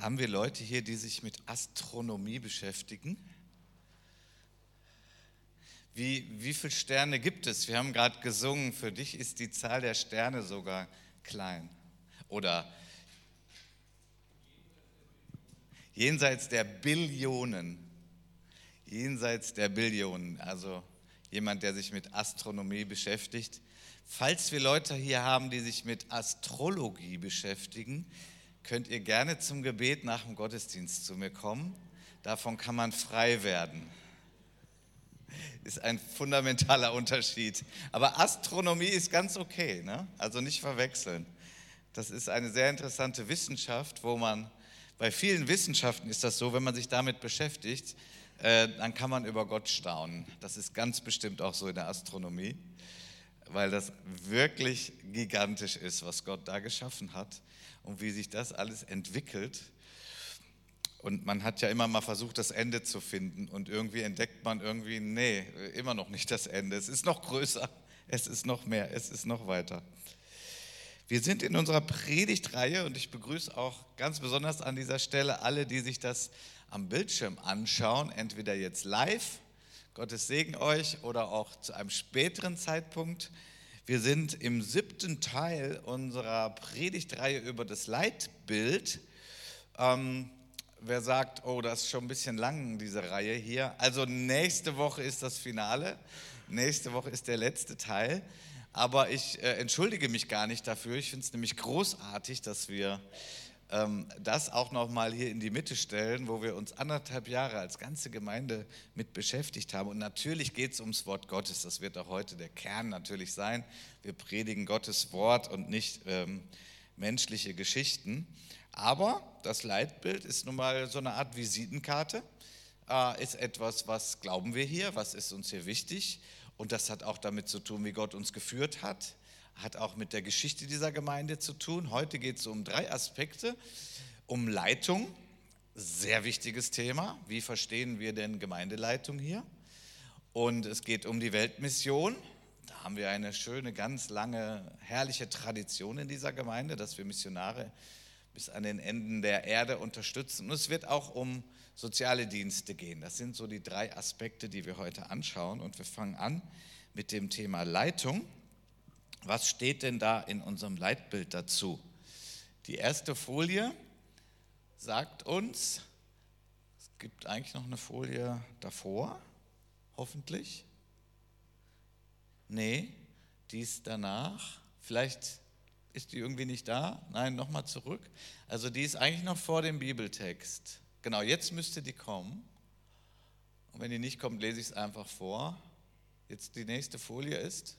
Haben wir Leute hier, die sich mit Astronomie beschäftigen? Wie viele Sterne gibt es? Wir haben gerade gesungen, für dich ist die Zahl der Sterne sogar klein. Oder jenseits der Billionen. Jenseits der Billionen. Also jemand, der sich mit Astronomie beschäftigt. Falls wir Leute hier haben, die sich mit Astrologie beschäftigen, könnt ihr gerne zum Gebet nach dem Gottesdienst zu mir kommen. Davon kann man frei werden. Ist ein fundamentaler Unterschied. Aber Astronomie ist ganz okay, ne? Also nicht verwechseln. Das ist eine sehr interessante Wissenschaft, wo man, bei vielen Wissenschaften ist das so, wenn man sich damit beschäftigt, dann kann man über Gott staunen. Das ist ganz bestimmt auch so in der Astronomie, weil das wirklich gigantisch ist, was Gott da geschaffen hat und wie sich das alles entwickelt. Und man hat ja immer mal versucht, das Ende zu finden und irgendwie entdeckt man irgendwie, nee, immer noch nicht das Ende. Es ist noch größer, es ist noch mehr, es ist noch weiter. Wir sind in unserer Predigtreihe und ich begrüße auch ganz besonders an dieser Stelle alle, die sich das am Bildschirm anschauen, entweder jetzt live, Gottes Segen euch, oder auch zu einem späteren Zeitpunkt. Wir sind im 7. Teil unserer Predigtreihe über das Leitbild. Wer sagt, oh, das ist schon ein bisschen lang, diese Reihe hier. Also nächste Woche ist das Finale, nächste Woche ist der letzte Teil. Aber ich entschuldige mich gar nicht dafür. Ich finde es nämlich großartig, dass wir das auch nochmal hier in die Mitte stellen, wo wir uns 1,5 Jahre als ganze Gemeinde mit beschäftigt haben. Und natürlich geht es ums Wort Gottes. Das wird auch heute der Kern natürlich sein. Wir predigen Gottes Wort und nicht menschliche Geschichten. Aber das Leitbild ist nun mal so eine Art Visitenkarte, ist etwas, was glauben wir hier, was ist uns hier wichtig. Und das hat auch damit zu tun, wie Gott uns geführt hat auch mit der Geschichte dieser Gemeinde zu tun. Heute geht es um 3 Aspekte. Um Leitung, sehr wichtiges Thema. Wie verstehen wir denn Gemeindeleitung hier? Und es geht um die Weltmission. Da haben wir eine schöne, ganz lange, herrliche Tradition in dieser Gemeinde, dass wir Missionare bis an den Enden der Erde unterstützen. Und es wird auch um soziale Dienste gehen. Das sind so die 3 Aspekte, die wir heute anschauen. Und wir fangen an mit dem Thema Leitung. Was steht denn da in unserem Leitbild dazu? Die erste Folie sagt uns, es gibt eigentlich noch eine Folie davor, hoffentlich. Nee, die ist danach. Vielleicht ist die irgendwie nicht da. Nein, nochmal zurück. Also die ist eigentlich noch vor dem Bibeltext. Genau, jetzt müsste die kommen. Und wenn die nicht kommt, lese ich es einfach vor. Jetzt die nächste Folie ist.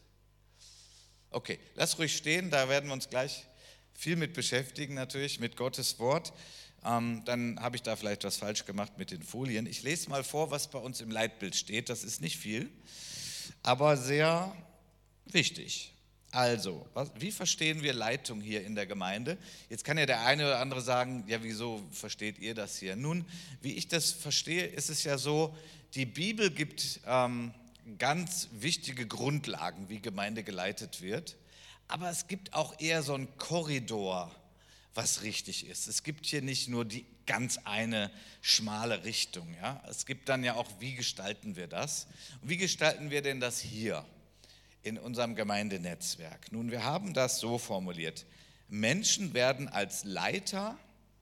Okay, lass ruhig stehen, da werden wir uns gleich viel mit beschäftigen, natürlich mit Gottes Wort. Dann habe ich da vielleicht was falsch gemacht mit den Folien. Ich lese mal vor, was bei uns im Leitbild steht. Das ist nicht viel, aber sehr wichtig. Also, wie verstehen wir Leitung hier in der Gemeinde? Jetzt kann ja der eine oder andere sagen, ja, wieso versteht ihr das hier? Nun, wie ich das verstehe, ist es ja so, die Bibel gibt ganz wichtige Grundlagen, wie Gemeinde geleitet wird. Aber es gibt auch eher so einen Korridor, was richtig ist. Es gibt hier nicht nur die ganz eine schmale Richtung. Ja? Es gibt dann ja auch, wie gestalten wir das? Und wie gestalten wir denn das hier in unserem Gemeindenetzwerk? Nun, wir haben das so formuliert. Menschen werden als Leiter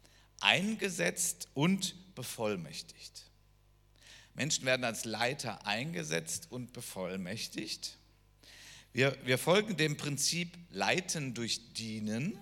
eingesetzt und bevollmächtigt. Menschen werden als Leiter eingesetzt und bevollmächtigt. Wir folgen dem Prinzip Leiten durch Dienen,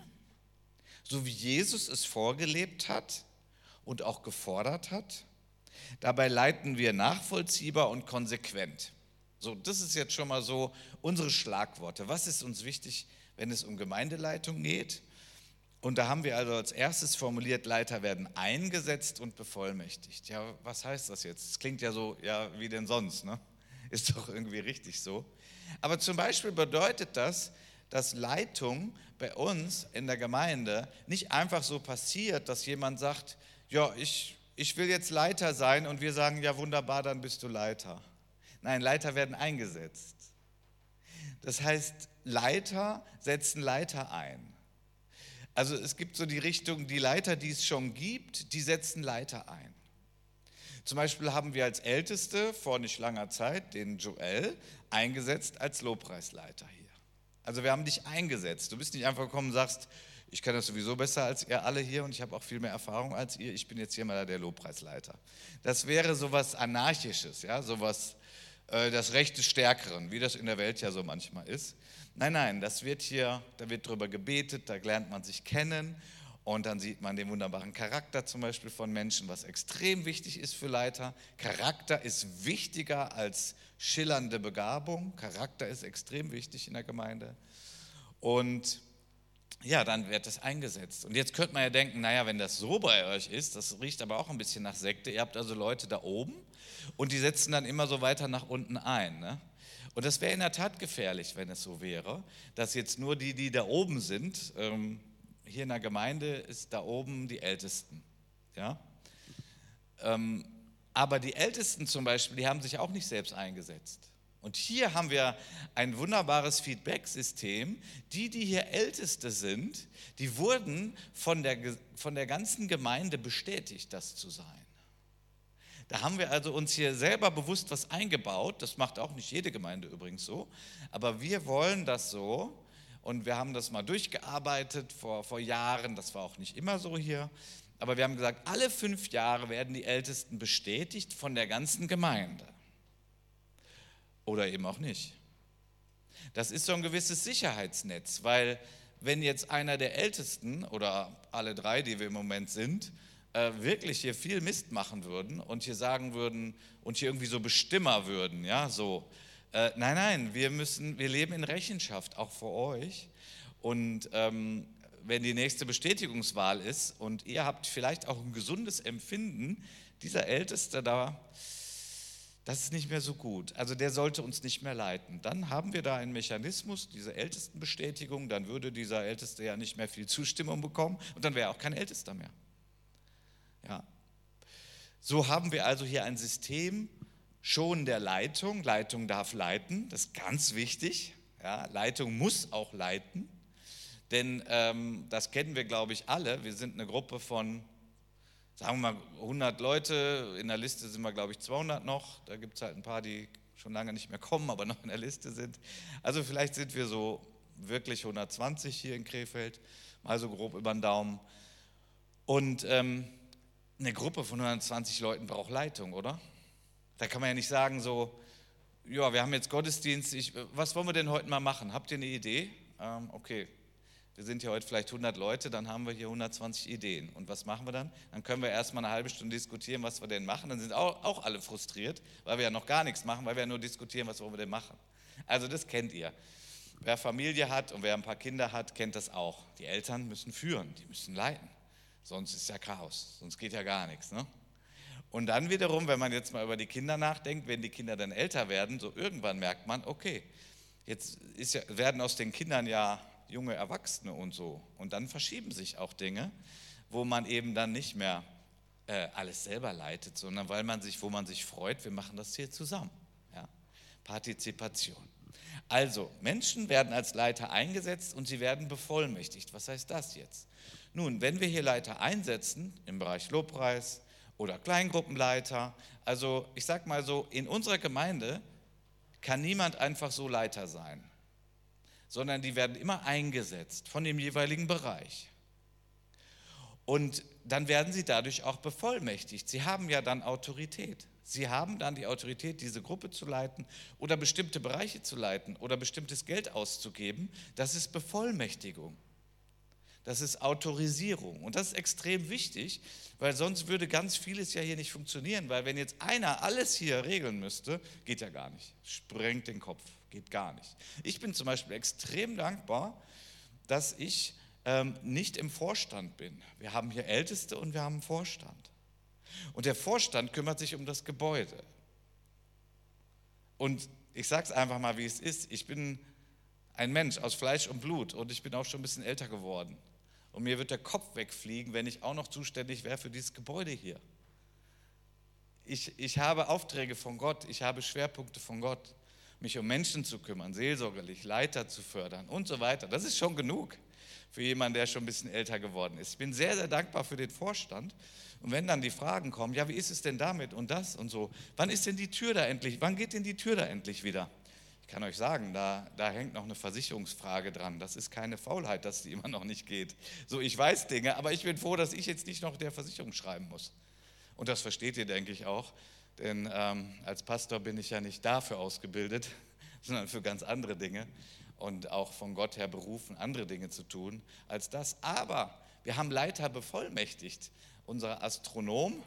so wie Jesus es vorgelebt hat und auch gefordert hat. Dabei leiten wir nachvollziehbar und konsequent. So, das ist jetzt schon mal so unsere Schlagworte. Was ist uns wichtig, wenn es um Gemeindeleitung geht? Und da haben wir also als erstes formuliert, Leiter werden eingesetzt und bevollmächtigt. Ja, was heißt das jetzt? Das klingt ja so, ja, wie denn sonst, ne? Ist doch irgendwie richtig so. Aber zum Beispiel bedeutet das, dass Leitung bei uns in der Gemeinde nicht einfach so passiert, dass jemand sagt, ja, ich will jetzt Leiter sein und wir sagen, ja wunderbar, dann bist du Leiter. Nein, Leiter werden eingesetzt. Das heißt, Leiter setzen Leiter ein. Also es gibt so die Richtung, die Leiter, die es schon gibt, die setzen Leiter ein. Zum Beispiel haben wir als Älteste vor nicht langer Zeit den Joel eingesetzt als Lobpreisleiter hier. Also wir haben dich eingesetzt. Du bist nicht einfach gekommen und sagst, ich kann das sowieso besser als ihr alle hier und ich habe auch viel mehr Erfahrung als ihr. Ich bin jetzt hier mal der Lobpreisleiter. Das wäre sowas Anarchisches, ja, sowas, das Recht des Stärkeren, wie das in der Welt ja so manchmal ist. Nein, nein, das wird hier, da wird drüber gebetet, da lernt man sich kennen und dann sieht man den wunderbaren Charakter zum Beispiel von Menschen, was extrem wichtig ist für Leiter. Charakter ist wichtiger als schillernde Begabung. Charakter ist extrem wichtig in der Gemeinde. Und ja, dann wird das eingesetzt. Und jetzt könnte man ja denken, naja, wenn das so bei euch ist, das riecht aber auch ein bisschen nach Sekte. Ihr habt also Leute da oben und die setzen dann immer so weiter nach unten ein. Ne? Und das wäre in der Tat gefährlich, wenn es so wäre, dass jetzt nur die da oben sind, hier in der Gemeinde ist da oben die Ältesten. Ja? Aber die Ältesten zum Beispiel, die haben sich auch nicht selbst eingesetzt. Und hier haben wir ein wunderbares Feedback-System. Die hier Älteste sind, die wurden von der ganzen Gemeinde bestätigt, das zu sein. Da haben wir also uns hier selber bewusst was eingebaut. Das macht auch nicht jede Gemeinde übrigens so. Aber wir wollen das so. Und wir haben das mal durchgearbeitet vor Jahren. Das war auch nicht immer so hier. Aber wir haben gesagt, alle 5 Jahre werden die Ältesten bestätigt von der ganzen Gemeinde. Oder eben auch nicht. Das ist so ein gewisses Sicherheitsnetz, weil wenn jetzt einer der Ältesten oder alle 3, die wir im Moment sind, wirklich hier viel Mist machen würden und hier sagen würden und hier irgendwie so Bestimmer würden, ja, so, nein, wir leben in Rechenschaft, auch vor euch. Und wenn die nächste Bestätigungswahl ist und ihr habt vielleicht auch ein gesundes Empfinden, dieser Älteste da, das ist nicht mehr so gut. Also der sollte uns nicht mehr leiten. Dann haben wir da einen Mechanismus, diese Ältestenbestätigung, dann würde dieser Älteste ja nicht mehr viel Zustimmung bekommen und dann wäre er auch kein Ältester mehr. Ja. So haben wir also hier ein System schon der Leitung. Leitung darf leiten, das ist ganz wichtig. Ja, Leitung muss auch leiten, denn das kennen wir, glaube ich, alle. Wir sind eine Gruppe von, sagen wir mal, 100 Leute, in der Liste sind wir, glaube ich, 200 noch. Da gibt es halt ein paar, die schon lange nicht mehr kommen, aber noch in der Liste sind. Also vielleicht sind wir so wirklich 120 hier in Krefeld, mal so grob über den Daumen. Und eine Gruppe von 120 Leuten braucht Leitung, oder? Da kann man ja nicht sagen so, ja, wir haben jetzt Gottesdienst, was wollen wir denn heute mal machen? Habt ihr eine Idee? Okay. Wir sind hier heute vielleicht 100 Leute, dann haben wir hier 120 Ideen. Und was machen wir dann? Dann können wir erstmal eine halbe Stunde diskutieren, was wir denn machen. Dann sind auch alle frustriert, weil wir ja noch gar nichts machen, weil wir ja nur diskutieren, was wollen wir denn machen. Also das kennt ihr. Wer Familie hat und wer ein paar Kinder hat, kennt das auch. Die Eltern müssen führen, die müssen leiten. Sonst ist ja Chaos, sonst geht ja gar nichts. Ne? Und dann wiederum, wenn man jetzt mal über die Kinder nachdenkt, wenn die Kinder dann älter werden, so irgendwann merkt man, okay, jetzt werden aus den Kindern ja junge Erwachsene und so. Und dann verschieben sich auch Dinge, wo man eben dann nicht mehr alles selber leitet, sondern wo man sich freut, wir machen das hier zusammen. Ja? Partizipation. Also, Menschen werden als Leiter eingesetzt und sie werden bevollmächtigt. Was heißt das jetzt? Nun, wenn wir hier Leiter einsetzen, im Bereich Lobpreis oder Kleingruppenleiter, also ich sag mal so, in unserer Gemeinde kann niemand einfach so Leiter sein, sondern die werden immer eingesetzt von dem jeweiligen Bereich. Und dann werden sie dadurch auch bevollmächtigt. Sie haben ja dann Autorität. Sie haben dann die Autorität, diese Gruppe zu leiten oder bestimmte Bereiche zu leiten oder bestimmtes Geld auszugeben. Das ist Bevollmächtigung. Das ist Autorisierung. Und das ist extrem wichtig, weil sonst würde ganz vieles ja hier nicht funktionieren. Weil wenn jetzt einer alles hier regeln müsste, geht ja gar nicht. Sprengt den Kopf, geht gar nicht. Ich bin zum Beispiel extrem dankbar, dass ich nicht im Vorstand bin. Wir haben hier Älteste und wir haben einen Vorstand. Und der Vorstand kümmert sich um das Gebäude. Und ich sage es einfach mal, wie es ist. Ich bin ein Mensch aus Fleisch und Blut und ich bin auch schon ein bisschen älter geworden. Und mir wird der Kopf wegfliegen, wenn ich auch noch zuständig wäre für dieses Gebäude hier. Ich habe Aufträge von Gott, ich habe Schwerpunkte von Gott, mich um Menschen zu kümmern, seelsorgerlich, Leiter zu fördern und so weiter. Das ist schon genug. für jemanden, der schon ein bisschen älter geworden ist. Ich bin sehr, sehr dankbar für den Vorstand. Und wenn dann die Fragen kommen, ja, wie ist es denn damit und das und so, wann ist denn die Tür da endlich, wann geht denn die Tür da endlich wieder? Ich kann euch sagen, da hängt noch eine Versicherungsfrage dran. Das ist keine Faulheit, dass die immer noch nicht geht. So, ich weiß Dinge, aber ich bin froh, dass ich jetzt nicht noch der Versicherung schreiben muss. Und das versteht ihr, denke ich, auch. Denn als Pastor bin ich ja nicht dafür ausgebildet, sondern für ganz andere Dinge und auch von Gott her berufen, andere Dinge zu tun als das. Aber wir haben Leiter bevollmächtigt. Unser Astronom,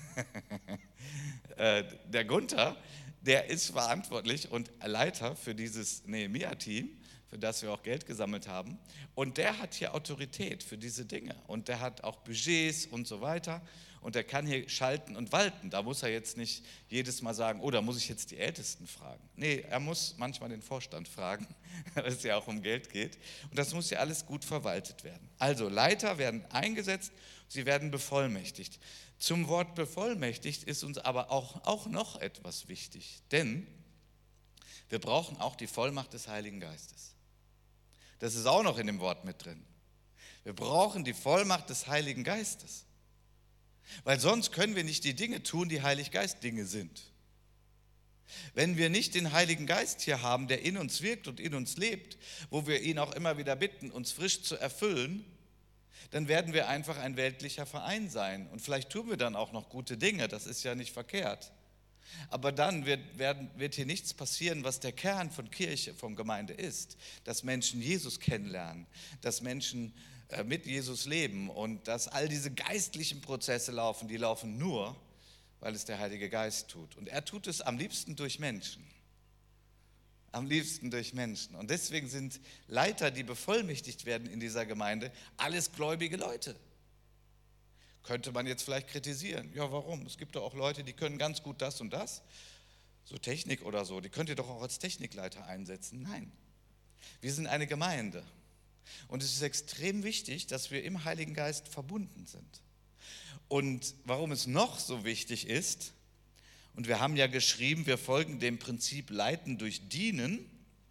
der Gunther, der ist verantwortlich und Leiter für dieses Nehemia-Team, für das wir auch Geld gesammelt haben. Und der hat hier Autorität für diese Dinge. Und der hat auch Budgets und so weiter. Und der kann hier schalten und walten. Da muss er jetzt nicht jedes Mal sagen, oh, da muss ich jetzt die Ältesten fragen. Nee, er muss manchmal den Vorstand fragen, weil es ja auch um Geld geht. Und das muss ja alles gut verwaltet werden. Also Leiter werden eingesetzt, sie werden bevollmächtigt. Zum Wort bevollmächtigt ist uns aber auch noch etwas wichtig. Denn wir brauchen auch die Vollmacht des Heiligen Geistes. Das ist auch noch in dem Wort mit drin. Wir brauchen die Vollmacht des Heiligen Geistes. Weil sonst können wir nicht die Dinge tun, die Heilig Geist Dinge sind. Wenn wir nicht den Heiligen Geist hier haben, der in uns wirkt und in uns lebt, wo wir ihn auch immer wieder bitten, uns frisch zu erfüllen, dann werden wir einfach ein weltlicher Verein sein. Und vielleicht tun wir dann auch noch gute Dinge, das ist ja nicht verkehrt. Aber dann wird hier nichts passieren, was der Kern von Kirche, von Gemeinde ist. Dass Menschen Jesus kennenlernen, dass Menschen mit Jesus leben und dass all diese geistlichen Prozesse laufen, die laufen nur, weil es der Heilige Geist tut. Und er tut es am liebsten durch Menschen. Am liebsten durch Menschen. Und deswegen sind Leiter, die bevollmächtigt werden in dieser Gemeinde, alles gläubige Leute. Könnte man jetzt vielleicht kritisieren. Ja, warum? Es gibt doch auch Leute, die können ganz gut das und das. So Technik oder so, die könnt ihr doch auch als Technikleiter einsetzen. Nein, wir sind eine Gemeinde. Und es ist extrem wichtig, dass wir im Heiligen Geist verbunden sind. Und warum es noch so wichtig ist, und wir haben ja geschrieben, wir folgen dem Prinzip Leiten durch Dienen.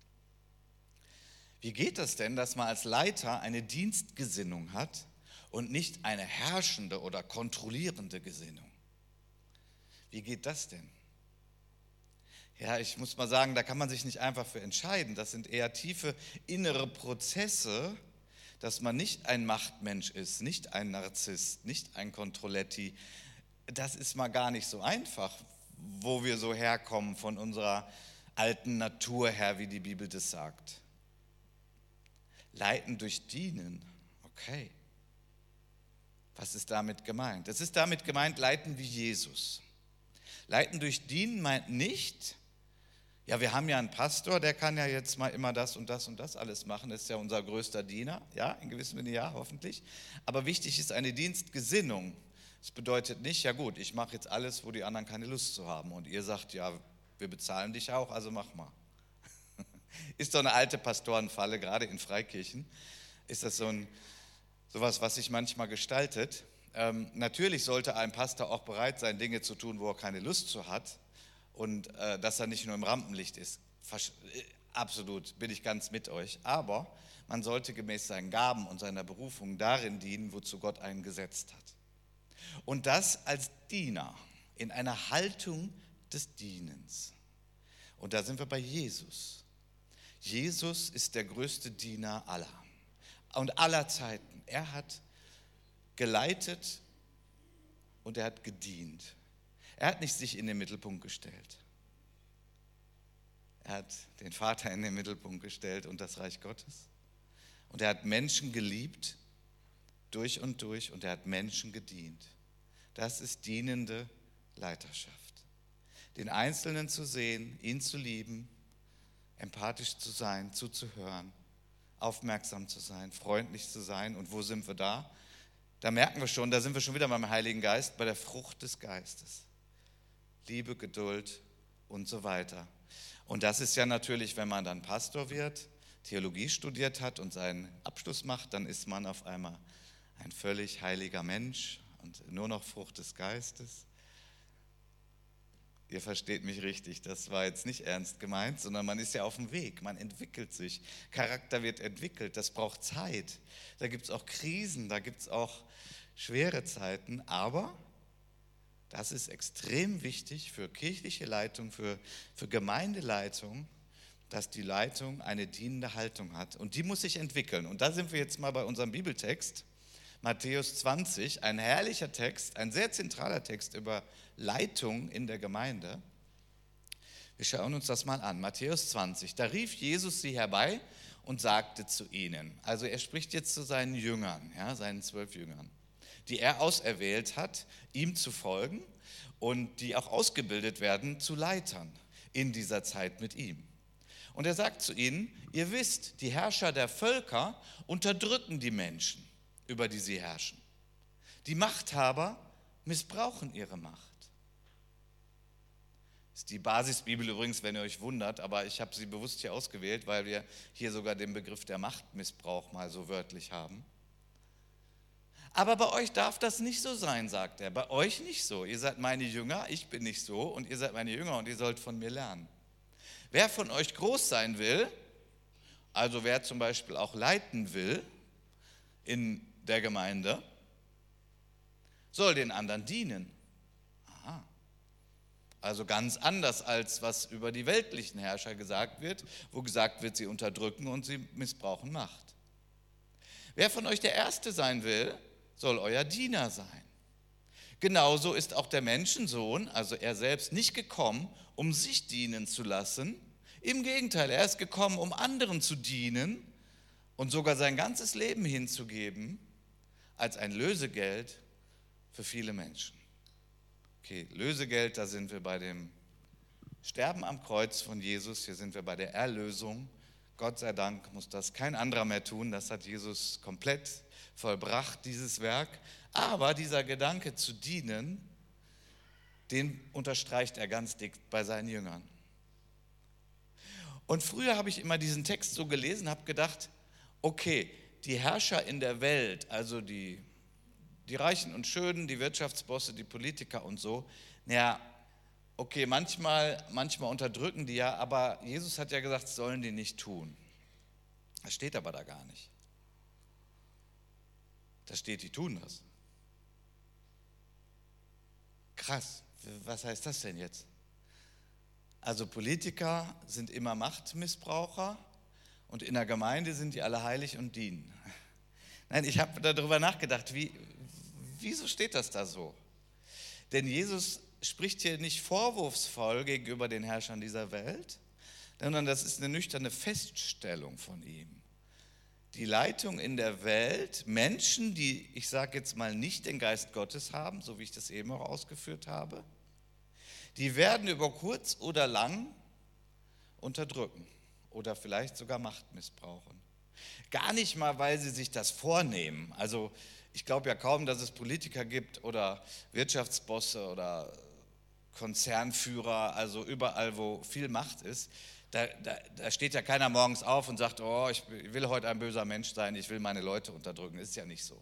Wie geht das denn, dass man als Leiter eine Dienstgesinnung hat und nicht eine herrschende oder kontrollierende Gesinnung? Wie geht das denn? Ja, ich muss mal sagen, da kann man sich nicht einfach für entscheiden. Das sind eher tiefe innere Prozesse, dass man nicht ein Machtmensch ist, nicht ein Narzisst, nicht ein Kontrolletti. Das ist mal gar nicht so einfach, wo wir so herkommen von unserer alten Natur her, wie die Bibel das sagt. Leiten durch Dienen, okay. Was ist damit gemeint? Es ist damit gemeint, leiten wie Jesus. Leiten durch Dienen meint nicht, ja, wir haben ja einen Pastor, der kann ja jetzt mal immer das und das und das alles machen, das ist ja unser größter Diener, ja, in gewissem Sinne ja, hoffentlich. Aber wichtig ist eine Dienstgesinnung. Das bedeutet nicht, ja gut, ich mache jetzt alles, wo die anderen keine Lust zu haben. Und ihr sagt, ja, wir bezahlen dich auch, also mach mal. Ist doch eine alte Pastorenfalle, gerade in Freikirchen. Ist das sowas, was sich manchmal gestaltet. Natürlich sollte ein Pastor auch bereit sein, Dinge zu tun, wo er keine Lust zu hat. Und dass er nicht nur im Rampenlicht ist. Absolut, bin ich ganz mit euch. Aber man sollte gemäß seinen Gaben und seiner Berufung darin dienen, wozu Gott einen gesetzt hat. Und das als Diener, in einer Haltung des Dienens. Und da sind wir bei Jesus. Jesus ist der größte Diener aller und aller Zeiten. Er hat geleitet und er hat gedient. Er hat nicht sich in den Mittelpunkt gestellt. Er hat den Vater in den Mittelpunkt gestellt und das Reich Gottes. Und er hat Menschen geliebt durch und er hat Menschen gedient. Das ist dienende Leiterschaft. Den Einzelnen zu sehen, ihn zu lieben, empathisch zu sein, zuzuhören, aufmerksam zu sein, freundlich zu sein. Und wo sind wir da? Da merken wir schon, da sind wir schon wieder beim Heiligen Geist, bei der Frucht des Geistes. Liebe, Geduld und so weiter. Und das ist ja natürlich, wenn man dann Pastor wird, Theologie studiert hat und seinen Abschluss macht, dann ist man auf einmal ein völlig heiliger Mensch und nur noch Frucht des Geistes. Ihr versteht mich richtig, das war jetzt nicht ernst gemeint, sondern man ist ja auf dem Weg, man entwickelt sich. Charakter wird entwickelt, das braucht Zeit. Da gibt es auch Krisen, da gibt es auch schwere Zeiten, aber das ist extrem wichtig für kirchliche Leitung, für Gemeindeleitung, dass die Leitung eine dienende Haltung hat. Und die muss sich entwickeln. Und da sind wir jetzt mal bei unserem Bibeltext, Matthäus 20, ein herrlicher Text, ein sehr zentraler Text über Leitung in der Gemeinde. Wir schauen uns das mal an. Matthäus 20, da rief Jesus sie herbei und sagte zu ihnen, also er spricht jetzt zu seinen Jüngern, ja, seinen 12 Jüngern, die er auserwählt hat, ihm zu folgen und die auch ausgebildet werden zu Leitern in dieser Zeit mit ihm. Und er sagt zu ihnen, ihr wisst, die Herrscher der Völker unterdrücken die Menschen, über die sie herrschen. Die Machthaber missbrauchen ihre Macht. Das ist die Basisbibel übrigens, wenn ihr euch wundert, aber ich habe sie bewusst hier ausgewählt, weil wir hier sogar den Begriff der Machtmissbrauch mal so wörtlich haben. Aber bei euch darf das nicht so sein, sagt er. Bei euch nicht so. Ihr seid meine Jünger, ich bin nicht so und ihr seid meine Jünger und ihr sollt von mir lernen. Wer von euch groß sein will, also wer zum Beispiel auch leiten will in der Gemeinde, soll den anderen dienen. Aha. Also ganz anders als was über die weltlichen Herrscher gesagt wird, wo gesagt wird, sie unterdrücken und sie missbrauchen Macht. Wer von euch der Erste sein will, soll euer Diener sein. Genauso ist auch der Menschensohn, also er selbst, nicht gekommen, um sich dienen zu lassen. Im Gegenteil, er ist gekommen, um anderen zu dienen und sogar sein ganzes Leben hinzugeben als ein Lösegeld für viele Menschen. Okay, Lösegeld, da sind wir bei dem Sterben am Kreuz von Jesus, hier sind wir bei der Erlösung. Gott sei Dank muss das kein anderer mehr tun, das hat Jesus komplett vollbracht, dieses Werk. Aber dieser Gedanke zu dienen, den unterstreicht er ganz dick bei seinen Jüngern. Und früher habe ich immer diesen Text so gelesen, habe gedacht, okay, die Herrscher in der Welt, also die Reichen und Schönen, die Wirtschaftsbosse, die Politiker und so, naja, okay, manchmal unterdrücken die ja, aber Jesus hat ja gesagt, sollen die nicht tun. Das steht aber da gar nicht. Da steht, die tun das. Krass, was heißt das denn jetzt? Also Politiker sind immer Machtmissbraucher und in der Gemeinde sind die alle heilig und dienen. Nein, ich habe darüber nachgedacht, wieso steht das da so? Denn Jesus spricht hier nicht vorwurfsvoll gegenüber den Herrschern dieser Welt, sondern das ist eine nüchterne Feststellung von ihm. Die Leitung in der Welt, Menschen, die, ich sage jetzt mal, nicht den Geist Gottes haben, so wie ich das eben auch ausgeführt habe, die werden über kurz oder lang unterdrücken oder vielleicht sogar Macht missbrauchen. Gar nicht mal, weil sie sich das vornehmen. Also ich glaube ja kaum, dass es Politiker gibt oder Wirtschaftsbosse oder Konzernführer, also überall, wo viel Macht ist. Da steht ja keiner morgens auf und sagt, oh, ich will heute ein böser Mensch sein, ich will meine Leute unterdrücken. Ist ja nicht so.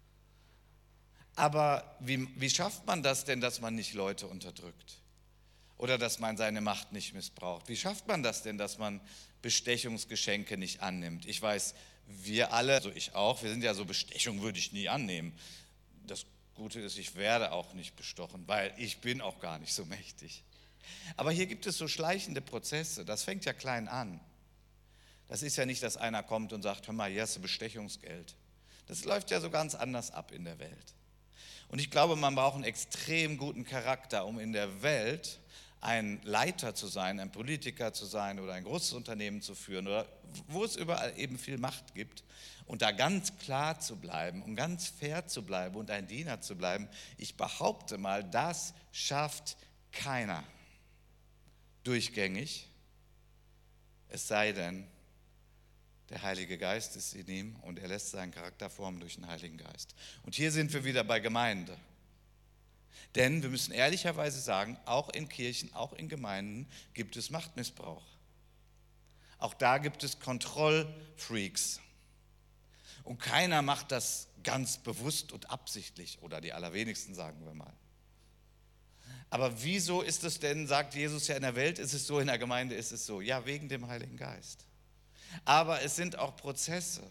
Aber wie schafft man das denn, dass man nicht Leute unterdrückt? Oder dass man seine Macht nicht missbraucht? Wie schafft man das denn, dass man Bestechungsgeschenke nicht annimmt? Ich weiß, wir alle, also ich auch, wir sind ja so, Bestechung würde ich nie annehmen. Das Gute ist, ich werde auch nicht bestochen, weil ich bin auch gar nicht so mächtig. Aber hier gibt es so schleichende Prozesse, das fängt ja klein an. Das ist ja nicht, dass einer kommt und sagt, hör mal, hier hast du Bestechungsgeld. Das läuft ja so ganz anders ab in der Welt. Und ich glaube, man braucht einen extrem guten Charakter, um in der Welt ein Leiter zu sein, ein Politiker zu sein oder ein großes Unternehmen zu führen oder wo es überall eben viel Macht gibt und da ganz klar zu bleiben und ganz fair zu bleiben und ein Diener zu bleiben. Ich behaupte mal, das schafft keiner durchgängig, es sei denn, der Heilige Geist ist in ihm und er lässt seinen Charakter formen durch den Heiligen Geist. Und hier sind wir wieder bei Gemeinde. Denn wir müssen ehrlicherweise sagen, auch in Kirchen, auch in Gemeinden gibt es Machtmissbrauch. Auch da gibt es Kontrollfreaks. Und keiner macht das ganz bewusst und absichtlich, oder die allerwenigsten, sagen wir mal. Aber wieso ist es denn, sagt Jesus ja, in der Welt ist es so, in der Gemeinde ist es so? Ja, wegen dem Heiligen Geist. Aber es sind auch Prozesse.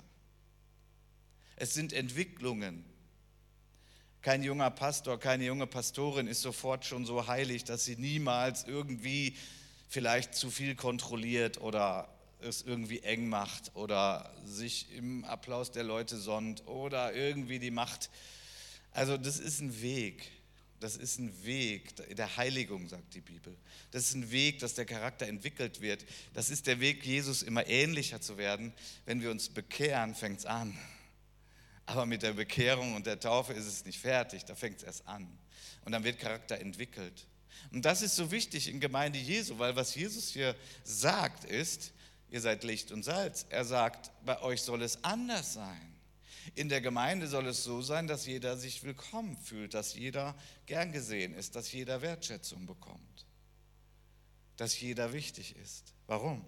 Es sind Entwicklungen. Kein junger Pastor, keine junge Pastorin ist sofort schon so heilig, dass sie niemals irgendwie vielleicht zu viel kontrolliert oder es irgendwie eng macht oder sich im Applaus der Leute sonnt oder irgendwie die Macht. Also das ist ein Weg. Das ist ein Weg der Heiligung, sagt die Bibel. Das ist ein Weg, dass der Charakter entwickelt wird. Das ist der Weg, Jesus immer ähnlicher zu werden. Wenn wir uns bekehren, fängt es an. Aber mit der Bekehrung und der Taufe ist es nicht fertig, da fängt es erst an. Und dann wird Charakter entwickelt. Und das ist so wichtig in Gemeinde Jesu, weil was Jesus hier sagt ist, ihr seid Licht und Salz. Er sagt, bei euch soll es anders sein. In der Gemeinde soll es so sein, dass jeder sich willkommen fühlt, dass jeder gern gesehen ist, dass jeder Wertschätzung bekommt, dass jeder wichtig ist. Warum?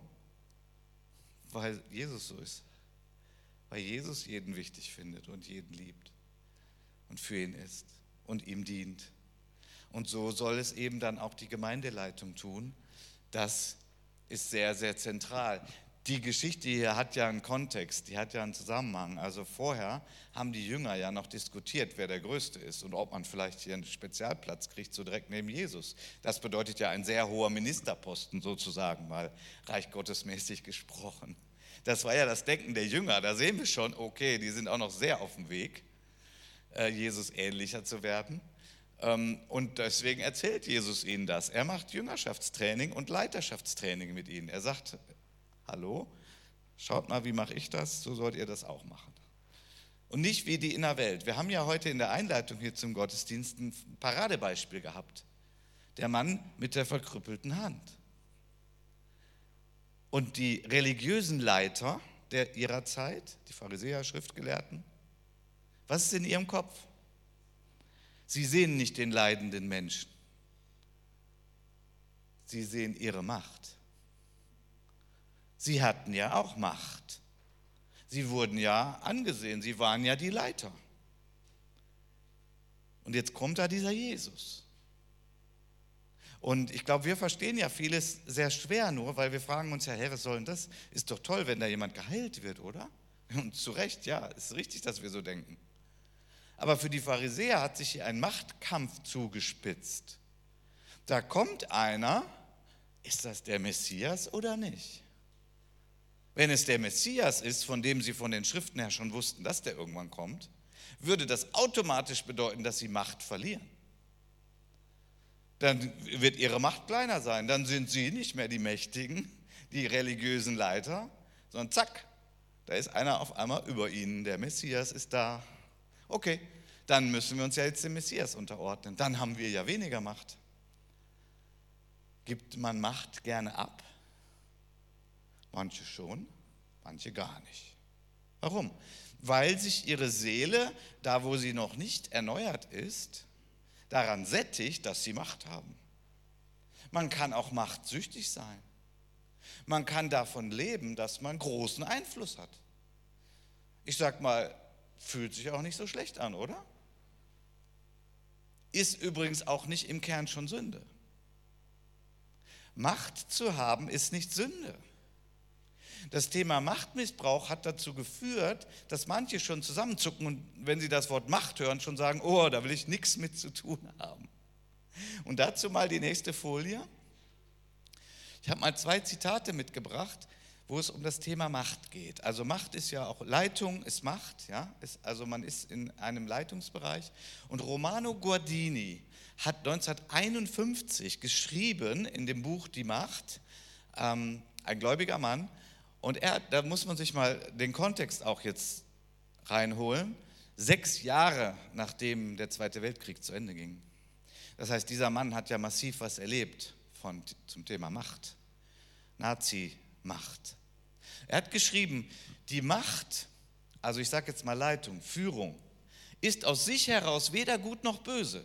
Weil Jesus so ist. Weil Jesus jeden wichtig findet und jeden liebt und für ihn ist und ihm dient. Und so soll es eben dann auch die Gemeindeleitung tun. Das ist sehr, sehr zentral. Die Geschichte hier hat ja einen Kontext, die hat ja einen Zusammenhang. Also vorher haben die Jünger ja noch diskutiert, wer der Größte ist und ob man vielleicht hier einen Spezialplatz kriegt, so direkt neben Jesus. Das bedeutet ja ein sehr hoher Ministerposten sozusagen, mal Reich Gottesmäßig gesprochen. Das war ja das Denken der Jünger. Da sehen wir schon, okay, die sind auch noch sehr auf dem Weg, Jesus ähnlicher zu werden. Und deswegen erzählt Jesus ihnen das. Er macht Jüngerschaftstraining und Leiterschaftstraining mit ihnen. Er sagt, hallo, schaut mal, wie mache ich das? So sollt ihr das auch machen. Und nicht wie die in der Welt. Wir haben ja heute in der Einleitung hier zum Gottesdienst ein Paradebeispiel gehabt. Der Mann mit der verkrüppelten Hand. Und die religiösen Leiter ihrer Zeit, die Pharisäer, Schriftgelehrten, was ist in ihrem Kopf? Sie sehen nicht den leidenden Menschen. Sie sehen ihre Macht. Sie hatten ja auch Macht. Sie wurden ja angesehen, sie waren ja die Leiter. Und jetzt kommt da dieser Jesus. Und ich glaube, wir verstehen ja vieles sehr schwer nur, weil wir fragen uns ja, hey, was soll denn das? Ist doch toll, wenn da jemand geheilt wird, oder? Und zu Recht, ja, ist richtig, dass wir so denken. Aber für die Pharisäer hat sich hier ein Machtkampf zugespitzt. Da kommt einer, ist das der Messias oder nicht? Wenn es der Messias ist, von dem sie von den Schriften her schon wussten, dass der irgendwann kommt, würde das automatisch bedeuten, dass sie Macht verlieren. Dann wird ihre Macht kleiner sein. Dann sind sie nicht mehr die Mächtigen, die religiösen Leiter, sondern zack, da ist einer auf einmal über ihnen. Der Messias ist da. Okay, dann müssen wir uns ja jetzt dem Messias unterordnen. Dann haben wir ja weniger Macht. Gibt man Macht gerne ab? Manche schon, manche gar nicht. Warum? Weil sich ihre Seele, da wo sie noch nicht erneuert ist, daran sättigt, dass sie Macht haben. Man kann auch machtsüchtig sein. Man kann davon leben, dass man großen Einfluss hat. Ich sag mal, fühlt sich auch nicht so schlecht an, oder? Ist übrigens auch nicht im Kern schon Sünde. Macht zu haben ist nicht Sünde. Das Thema Machtmissbrauch hat dazu geführt, dass manche schon zusammenzucken und wenn sie das Wort Macht hören, schon sagen, oh, da will ich nichts mit zu tun haben. Und dazu mal die nächste Folie. Ich habe mal 2 Zitate mitgebracht, wo es um das Thema Macht geht. Also Macht ist ja auch, Leitung ist Macht, ja? Also man ist in einem Leitungsbereich. Und Romano Guardini hat 1951 geschrieben in dem Buch Die Macht, ein gläubiger Mann, und da muss man sich mal den Kontext auch jetzt reinholen, 6 Jahre nachdem der Zweite Weltkrieg zu Ende ging. Das heißt, dieser Mann hat ja massiv was erlebt zum Thema Macht, Nazi-Macht. Er hat geschrieben, die Macht, also ich sage jetzt mal Leitung, Führung, ist aus sich heraus weder gut noch böse.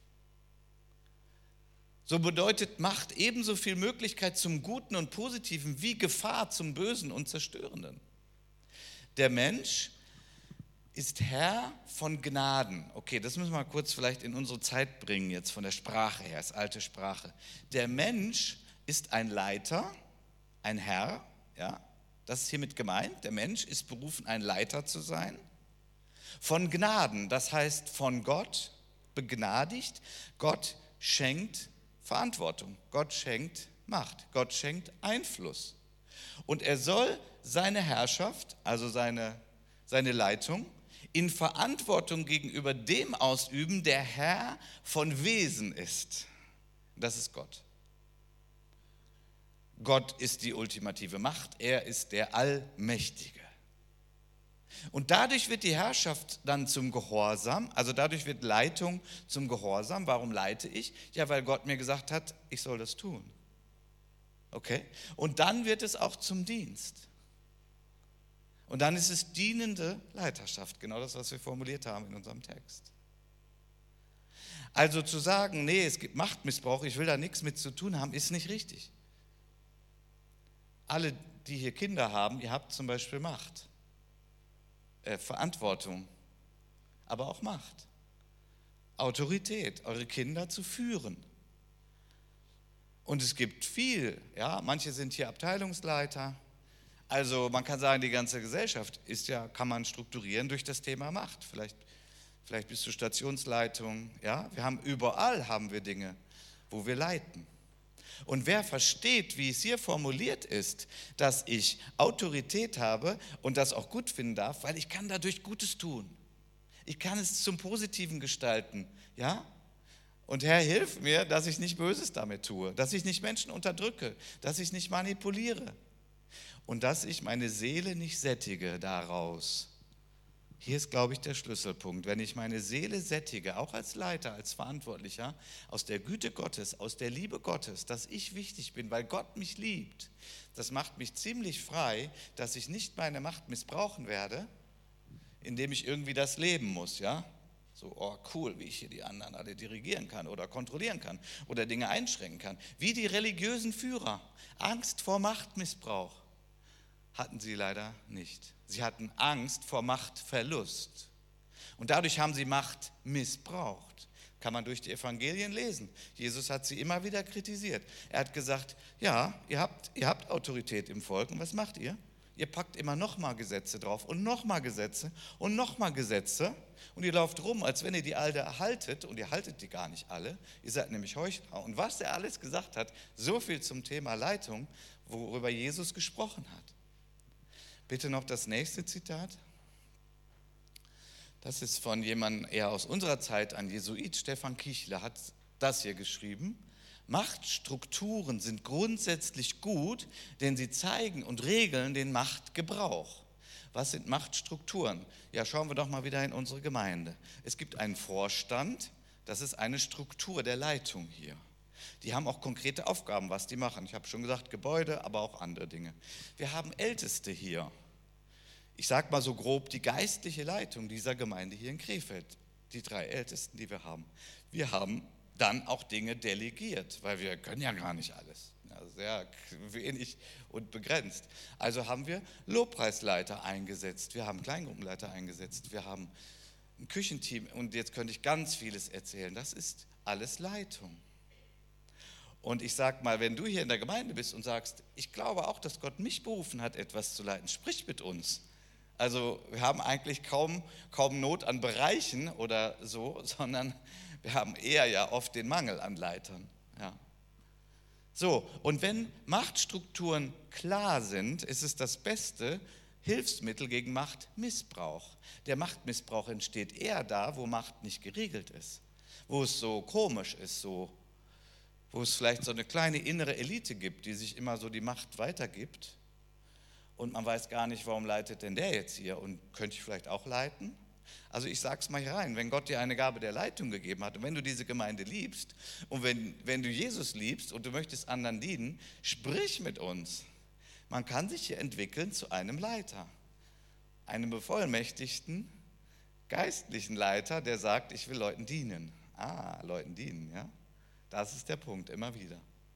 So bedeutet Macht ebenso viel Möglichkeit zum Guten und Positiven wie Gefahr zum Bösen und Zerstörenden. Der Mensch ist Herr von Gnaden. Okay, das müssen wir kurz vielleicht in unsere Zeit bringen jetzt von der Sprache her, ist alte Sprache. Der Mensch ist ein Leiter, ein Herr, ja, das ist hiermit gemeint. Der Mensch ist berufen, ein Leiter zu sein. Von Gnaden, das heißt von Gott begnadigt. Gott schenkt Verantwortung, Gott schenkt Macht, Gott schenkt Einfluss. Und er soll seine Herrschaft, also seine Leitung, in Verantwortung gegenüber dem ausüben, der Herr von Wesen ist. Das ist Gott. Gott ist die ultimative Macht, er ist der Allmächtige. Und dadurch wird die Herrschaft dann zum Gehorsam, also dadurch wird Leitung zum Gehorsam. Warum leite ich? Ja, weil Gott mir gesagt hat, ich soll das tun. Okay? Und dann wird es auch zum Dienst. Und dann ist es dienende Leiterschaft, genau das, was wir formuliert haben in unserem Text. Also zu sagen, nee, es gibt Machtmissbrauch, ich will da nichts mit zu tun haben, ist nicht richtig. Alle, die hier Kinder haben, ihr habt zum Beispiel Macht, Verantwortung, aber auch Macht, Autorität, eure Kinder zu führen. Und es gibt viel, ja, manche sind hier Abteilungsleiter. Also man kann sagen, die ganze Gesellschaft kann man strukturieren durch das Thema Macht. Vielleicht bist du Stationsleitung, ja. Überall haben wir Dinge, wo wir leiten. Und wer versteht, wie es hier formuliert ist, dass ich Autorität habe und das auch gut finden darf, weil ich kann dadurch Gutes tun. Ich kann es zum Positiven gestalten, ja. Und Herr, hilf mir, dass ich nicht Böses damit tue, dass ich nicht Menschen unterdrücke, dass ich nicht manipuliere. Und dass ich meine Seele nicht sättige daraus. Hier ist, glaube ich, der Schlüsselpunkt. Wenn ich meine Seele sättige, auch als Leiter, als Verantwortlicher, aus der Güte Gottes, aus der Liebe Gottes, dass ich wichtig bin, weil Gott mich liebt, das macht mich ziemlich frei, dass ich nicht meine Macht missbrauchen werde, indem ich irgendwie das leben muss, ja? So, oh cool, wie ich hier die anderen alle dirigieren kann oder kontrollieren kann oder Dinge einschränken kann. Wie die religiösen Führer. Angst vor Machtmissbrauch hatten sie leider nicht. Sie hatten Angst vor Machtverlust. Und dadurch haben sie Macht missbraucht. Kann man durch die Evangelien lesen. Jesus hat sie immer wieder kritisiert. Er hat gesagt, ja, ihr habt Autorität im Volk. Und was macht ihr? Ihr packt immer nochmal Gesetze drauf und nochmal Gesetze und nochmal Gesetze. Und ihr lauft rum, als wenn ihr die alle haltet. Und ihr haltet die gar nicht alle. Ihr seid nämlich Heuchler. Und was er alles gesagt hat, so viel zum Thema Leitung, worüber Jesus gesprochen hat. Bitte noch das nächste Zitat. Das ist von jemandem eher aus unserer Zeit, ein Jesuit, Stefan Kichler, hat das hier geschrieben. Machtstrukturen sind grundsätzlich gut, denn sie zeigen und regeln den Machtgebrauch. Was sind Machtstrukturen? Ja, schauen wir doch mal wieder in unsere Gemeinde. Es gibt einen Vorstand, das ist eine Struktur der Leitung hier. Die haben auch konkrete Aufgaben, was die machen. Ich habe schon gesagt, Gebäude, aber auch andere Dinge. Wir haben Älteste hier. Ich sage mal so grob die geistliche Leitung dieser Gemeinde hier in Krefeld. Die 3 Ältesten, die wir haben. Wir haben dann auch Dinge delegiert, weil wir können ja gar nicht alles. Ja, sehr wenig und begrenzt. Also haben wir Lobpreisleiter eingesetzt, wir haben Kleingruppenleiter eingesetzt, wir haben ein Küchenteam und jetzt könnte ich ganz vieles erzählen. Das ist alles Leitung. Und ich sage mal, wenn du hier in der Gemeinde bist und sagst, ich glaube auch, dass Gott mich berufen hat, etwas zu leiten, sprich mit uns. Also wir haben eigentlich kaum Not an Bereichen oder so, sondern wir haben eher ja oft den Mangel an Leitern. Ja. So, und wenn Machtstrukturen klar sind, ist es das beste Hilfsmittel gegen Machtmissbrauch. Der Machtmissbrauch entsteht eher da, wo Macht nicht geregelt ist, wo es so komisch ist, wo es vielleicht so eine kleine innere Elite gibt, die sich immer so die Macht weitergibt und man weiß gar nicht, warum leitet denn der jetzt hier und könnte ich vielleicht auch leiten? Also ich sage es mal hier rein, wenn Gott dir eine Gabe der Leitung gegeben hat und wenn du diese Gemeinde liebst und wenn du Jesus liebst und du möchtest anderen dienen, sprich mit uns. Man kann sich hier entwickeln zu einem Leiter, einem bevollmächtigten geistlichen Leiter, der sagt, ich will Leuten dienen. Leuten dienen, ja. Das ist der Punkt, immer wieder.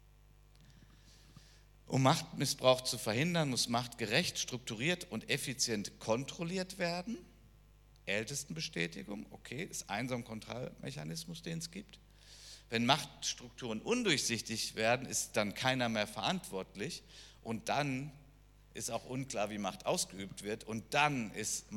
Um Machtmissbrauch zu verhindern, muss Macht gerecht, strukturiert und effizient kontrolliert werden. Ältestenbestätigung, okay, ist ein so ein Kontrollmechanismus, den es gibt. Wenn Machtstrukturen undurchsichtig werden, ist dann keiner mehr verantwortlich und dann ist auch unklar, wie Macht ausgeübt wird und dann ist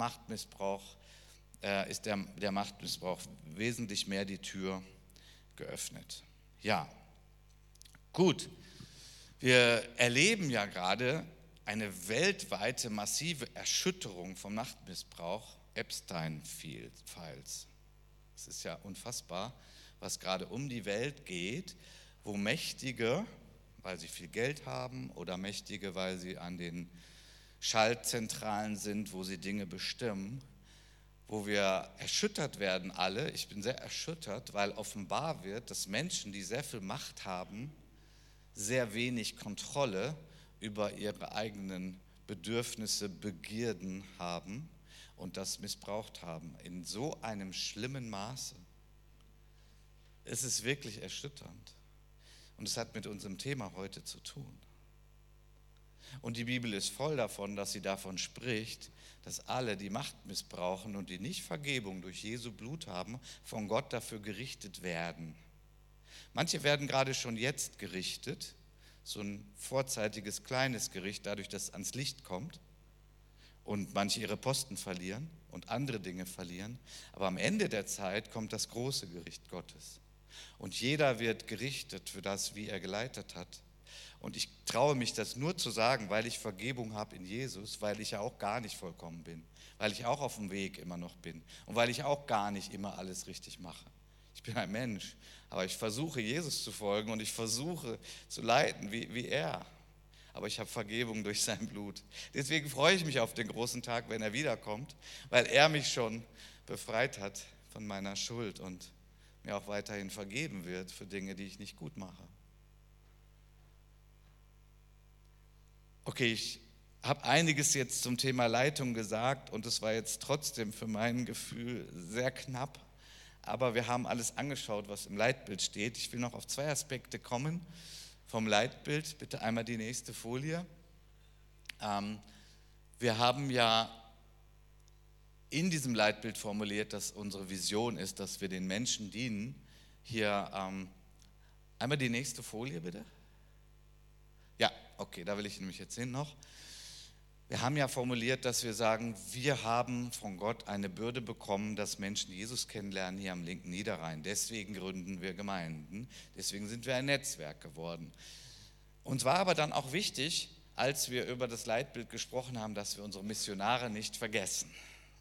der Machtmissbrauch wesentlich mehr die Tür geöffnet. Ja, gut. Wir erleben ja gerade eine weltweite massive Erschütterung vom Machtmissbrauch Epstein-Files. Es ist ja unfassbar, was gerade um die Welt geht, wo Mächtige, weil sie viel Geld haben oder Mächtige, weil sie an den Schaltzentralen sind, wo sie Dinge bestimmen, wo wir erschüttert werden alle. Ich bin sehr erschüttert, weil offenbar wird, dass Menschen, die sehr viel Macht haben, sehr wenig Kontrolle über ihre eigenen Bedürfnisse, Begierden haben und das missbraucht haben in so einem schlimmen Maße. Es ist wirklich erschütternd und es hat mit unserem Thema heute zu tun. Und die Bibel ist voll davon, dass sie davon spricht, dass alle, die Macht missbrauchen und die nicht Vergebung durch Jesu Blut haben, von Gott dafür gerichtet werden. Manche werden gerade schon jetzt gerichtet, so ein vorzeitiges kleines Gericht, dadurch, dass es ans Licht kommt und manche ihre Posten verlieren und andere Dinge verlieren. Aber am Ende der Zeit kommt das große Gericht Gottes. Und jeder wird gerichtet für das, wie er geleitet hat. Und ich traue mich das nur zu sagen, weil ich Vergebung habe in Jesus, weil ich ja auch gar nicht vollkommen bin, weil ich auch auf dem Weg immer noch bin und weil ich auch gar nicht immer alles richtig mache. Ich bin ein Mensch, aber ich versuche Jesus zu folgen und ich versuche zu leiten wie er. Aber ich habe Vergebung durch sein Blut. Deswegen freue ich mich auf den großen Tag, wenn er wiederkommt, weil er mich schon befreit hat von meiner Schuld und mir auch weiterhin vergeben wird für Dinge, die ich nicht gut mache. Okay, ich habe einiges jetzt zum Thema Leitung gesagt und es war jetzt trotzdem für mein Gefühl sehr knapp, aber wir haben alles angeschaut, was im Leitbild steht. Ich will noch auf 2 Aspekte kommen vom Leitbild. Bitte einmal die nächste Folie. Wir haben ja in diesem Leitbild formuliert, dass unsere Vision ist, dass wir den Menschen dienen. Hier einmal die nächste Folie, bitte. Ja, okay, da will ich nämlich jetzt hin noch. Wir haben ja formuliert, dass wir sagen, wir haben von Gott eine Bürde bekommen, dass Menschen Jesus kennenlernen hier am linken Niederrhein. Deswegen gründen wir Gemeinden, deswegen sind wir ein Netzwerk geworden. Uns war aber dann auch wichtig, als wir über das Leitbild gesprochen haben, dass wir unsere Missionare nicht vergessen.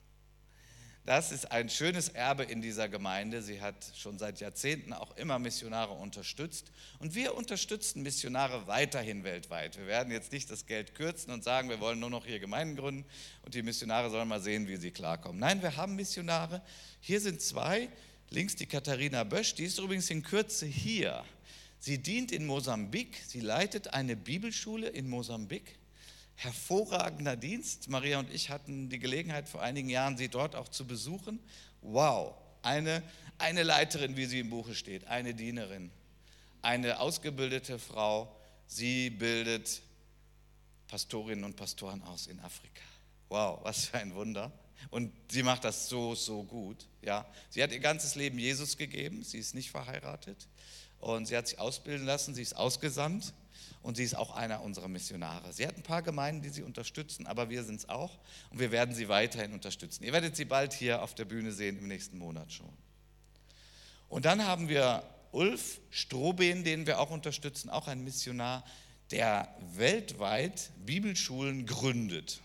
Das ist ein schönes Erbe in dieser Gemeinde. Sie hat schon seit Jahrzehnten auch immer Missionare unterstützt. Und wir unterstützen Missionare weiterhin weltweit. Wir werden jetzt nicht das Geld kürzen und sagen, wir wollen nur noch hier Gemeinden gründen und die Missionare sollen mal sehen, wie sie klarkommen. Nein, wir haben Missionare. Hier sind 2. Links die Katharina Bösch, die ist übrigens in Kürze hier. Sie dient in Mosambik. Sie leitet eine Bibelschule in Mosambik. Hervorragender Dienst. Maria und ich hatten die Gelegenheit, vor einigen Jahren sie dort auch zu besuchen. Wow, eine Leiterin, wie sie im Buche steht, eine Dienerin, eine ausgebildete Frau. Sie bildet Pastorinnen und Pastoren aus in Afrika. Wow, was für ein Wunder. Und sie macht das so, so gut. Ja. Sie hat ihr ganzes Leben Jesus gegeben, sie ist nicht verheiratet und sie hat sich ausbilden lassen, sie ist ausgesandt. Und sie ist auch einer unserer Missionare. Sie hat ein paar Gemeinden, die sie unterstützen, aber wir sind es auch und wir werden sie weiterhin unterstützen. Ihr werdet sie bald hier auf der Bühne sehen, im nächsten Monat schon. Und dann haben wir Ulf Strohben, den wir auch unterstützen, auch ein Missionar, der weltweit Bibelschulen gründet.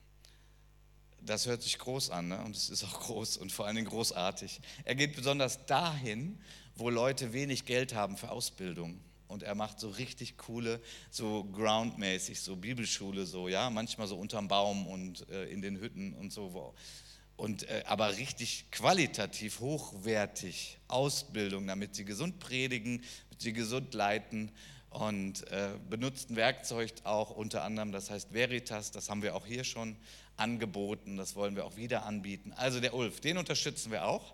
Das hört sich groß an, ne? Und es ist auch groß und vor allen Dingen großartig. Er geht besonders dahin, wo Leute wenig Geld haben für Ausbildung. Und er macht so richtig coole, so groundmäßig, so Bibelschule, so, ja, manchmal so unterm Baum und in den Hütten und so. Und, aber richtig qualitativ hochwertig Ausbildung, damit sie gesund predigen, damit sie gesund leiten und benutzt ein Werkzeug auch unter anderem, das heißt Veritas, das haben wir auch hier schon angeboten, das wollen wir auch wieder anbieten. Also der Ulf, den unterstützen wir auch.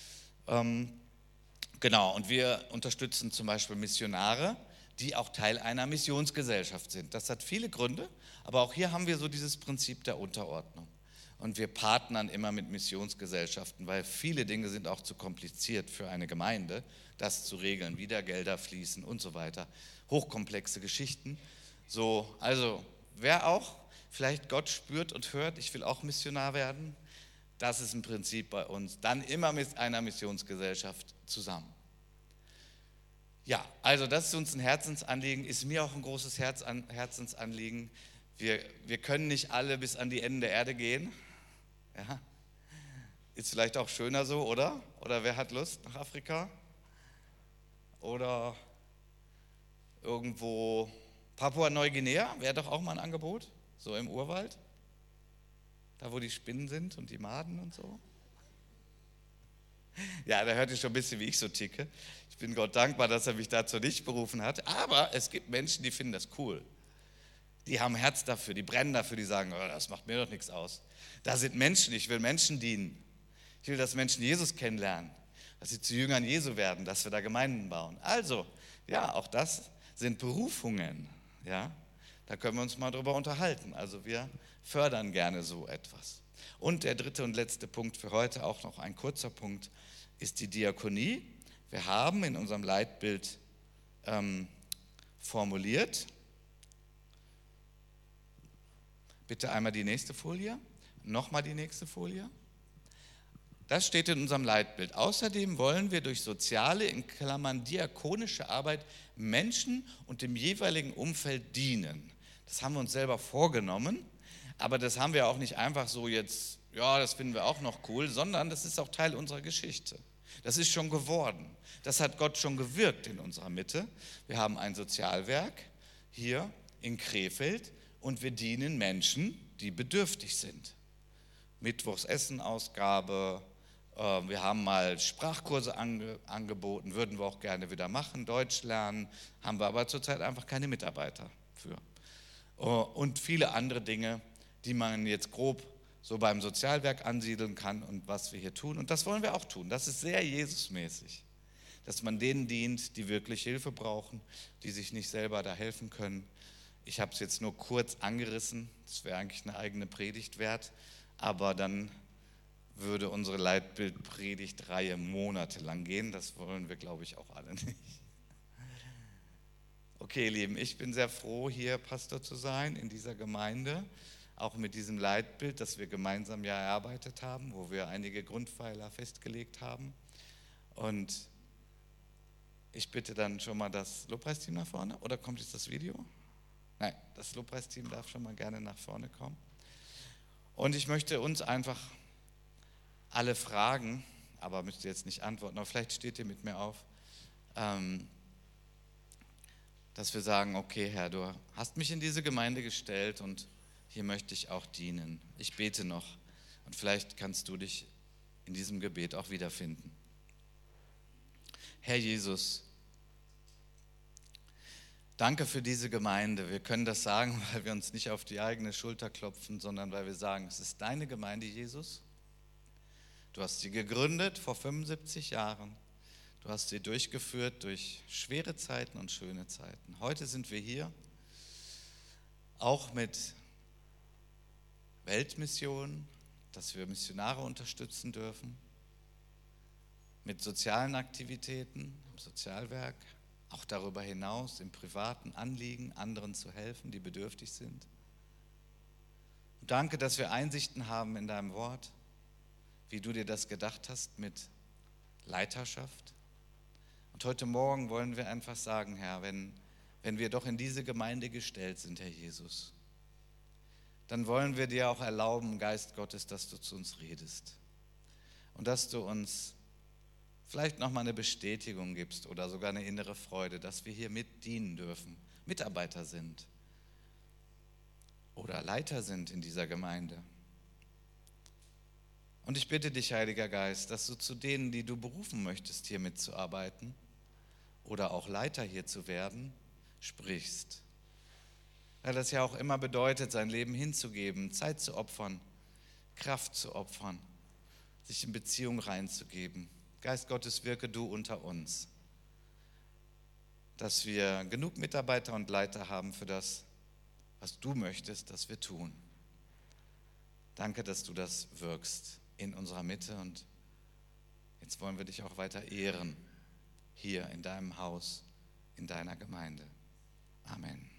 Genau, und wir unterstützen zum Beispiel Missionare, die auch Teil einer Missionsgesellschaft sind. Das hat viele Gründe, aber auch hier haben wir so dieses Prinzip der Unterordnung. Und wir partnern immer mit Missionsgesellschaften, weil viele Dinge sind auch zu kompliziert für eine Gemeinde, das zu regeln, wie da Gelder fließen und so weiter. Hochkomplexe Geschichten. So, also wer auch vielleicht Gott spürt und hört, ich will auch Missionar werden, das ist ein Prinzip bei uns. Dann immer mit einer Missionsgesellschaft zusammen. Ja, also das ist uns ein Herzensanliegen, ist mir auch ein großes Herzensanliegen. Wir können nicht alle bis an die Enden der Erde gehen. Ja, ist vielleicht auch schöner so, oder? Oder wer hat Lust nach Afrika? Oder irgendwo Papua-Neuguinea, wäre doch auch mal ein Angebot, so im Urwald, da wo die Spinnen sind und die Maden und so. Ja, da hört ihr schon ein bisschen, wie ich so ticke. Ich bin Gott dankbar, dass er mich dazu nicht berufen hat, aber es gibt Menschen, die finden das cool. Die haben Herz dafür, die brennen dafür, die sagen, oh, das macht mir doch nichts aus. Da sind Menschen, ich will Menschen dienen. Ich will, dass Menschen Jesus kennenlernen, dass sie zu Jüngern Jesu werden, dass wir da Gemeinden bauen. Also, ja, auch das sind Berufungen. Ja, da können wir uns mal drüber unterhalten. Also wir fördern gerne so etwas. Und der dritte und letzte Punkt für heute, auch noch ein kurzer Punkt, ist die Diakonie. Wir haben in unserem Leitbild formuliert, bitte einmal die nächste Folie, nochmal die nächste Folie. Das steht in unserem Leitbild. Außerdem wollen wir durch soziale, in Klammern diakonische Arbeit Menschen und dem jeweiligen Umfeld dienen. Das haben wir uns selber vorgenommen, aber das haben wir auch nicht einfach so jetzt, ja, das finden wir auch noch cool, sondern das ist auch Teil unserer Geschichte. Das ist schon geworden. Das hat Gott schon gewirkt in unserer Mitte. Wir haben ein Sozialwerk hier in Krefeld und wir dienen Menschen, die bedürftig sind. Mittwochsessenausgabe, wir haben mal Sprachkurse angeboten, würden wir auch gerne wieder machen, Deutsch lernen, haben wir aber zurzeit einfach keine Mitarbeiter für. Und viele andere Dinge, die man jetzt grob so beim Sozialwerk ansiedeln kann und was wir hier tun. Und das wollen wir auch tun. Das ist sehr Jesusmäßig, dass man denen dient, die wirklich Hilfe brauchen, die sich nicht selber da helfen können. Ich habe es jetzt nur kurz angerissen, das wäre eigentlich eine eigene Predigt wert, aber dann würde unsere Leitbildpredigtreihe monatelang gehen. Das wollen wir, glaube ich, auch alle nicht. Okay, ihr Lieben, ich bin sehr froh, hier Pastor zu sein in dieser Gemeinde, auch mit diesem Leitbild, das wir gemeinsam ja erarbeitet haben, wo wir einige Grundpfeiler festgelegt haben. Und ich bitte dann schon mal das Lobpreisteam nach vorne. Oder kommt jetzt das Video? Nein, das Lobpreisteam darf schon mal gerne nach vorne kommen. Und ich möchte uns einfach alle fragen, aber müsst ihr jetzt nicht antworten, aber vielleicht steht ihr mit mir auf, dass wir sagen, okay Herr, du hast mich in diese Gemeinde gestellt und hier möchte ich auch dienen. Ich bete noch und vielleicht kannst du dich in diesem Gebet auch wiederfinden. Herr Jesus, danke für diese Gemeinde. Wir können das sagen, weil wir uns nicht auf die eigene Schulter klopfen, sondern weil wir sagen, es ist deine Gemeinde, Jesus. Du hast sie gegründet vor 75 Jahren. Du hast sie durchgeführt durch schwere Zeiten und schöne Zeiten. Heute sind wir hier, auch mit Weltmission, dass wir Missionare unterstützen dürfen, mit sozialen Aktivitäten im Sozialwerk, auch darüber hinaus im privaten Anliegen, anderen zu helfen, die bedürftig sind. Und danke, dass wir Einsichten haben in deinem Wort, wie du dir das gedacht hast mit Leiterschaft. Und heute Morgen wollen wir einfach sagen, Herr, wenn wir doch in diese Gemeinde gestellt sind, Herr Jesus, dann wollen wir dir auch erlauben, Geist Gottes, dass du zu uns redest und dass du uns vielleicht nochmal eine Bestätigung gibst oder sogar eine innere Freude, dass wir hier mit dienen dürfen, Mitarbeiter sind oder Leiter sind in dieser Gemeinde. Und ich bitte dich, Heiliger Geist, dass du zu denen, die du berufen möchtest, hier mitzuarbeiten oder auch Leiter hier zu werden, sprichst. Weil das ja auch immer bedeutet, sein Leben hinzugeben, Zeit zu opfern, Kraft zu opfern, sich in Beziehung reinzugeben. Geist Gottes, wirke du unter uns, dass wir genug Mitarbeiter und Leiter haben für das, was du möchtest, dass wir tun. Danke, dass du das wirkst in unserer Mitte und jetzt wollen wir dich auch weiter ehren, hier in deinem Haus, in deiner Gemeinde. Amen.